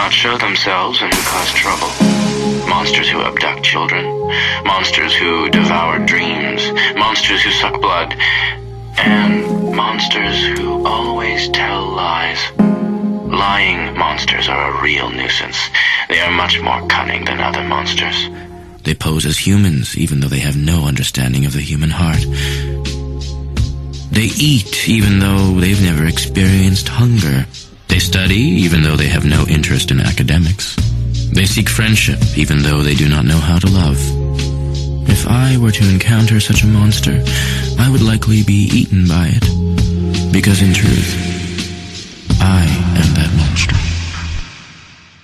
not show themselves and who cause trouble. Monsters who abduct children. Monsters who devour dreams. Monsters who suck blood. And monsters who always tell lies. Lying monsters are a real nuisance. They are much more cunning than other monsters. They pose as humans, even though they have no understanding of the human heart. They eat, even though they've never experienced hunger. They study, even though they have no interest in academics. They seek friendship, even though they do not know how to love. If I were to encounter such a monster, I would likely be eaten by it. Because in truth, I am that monster.